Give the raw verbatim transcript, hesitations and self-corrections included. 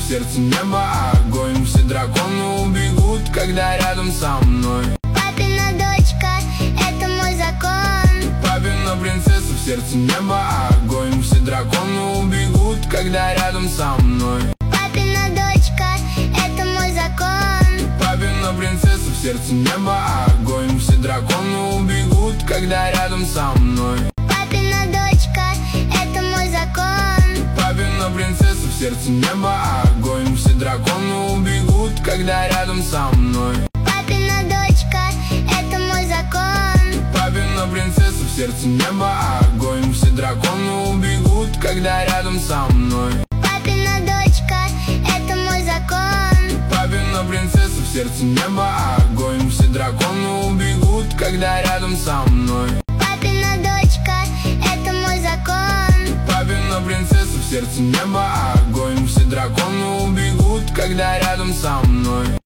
в сердце небо огонь. Все драконы убегут, когда рядом со мной. Папина дочка, это мой закон. Папина принцесса, в сердце небо огонь. Все драконы убегут, когда рядом со мной. Папина дочка, это мой закон. Папина принцесса, в сердце небо огонь. Все драконы убегут, когда рядом со мной. Папина дочка, это мой закон. Папина принцесса, в сердце небо огонь. Все драконы убегут, когда рядом со мной. Папина дочка, это мой закон. Папина принцесса, в сердце небо огонь. Все драконы убегут, когда рядом со мной. Папина дочка, это мой закон. Папина принцесса, в сердце небо огонь. Все драконы убегут, когда рядом со мной. Папина дочка, это мой закон. Папина принцесса, в сердце небо огонь. Все драконы убегут, когда рядом со мной.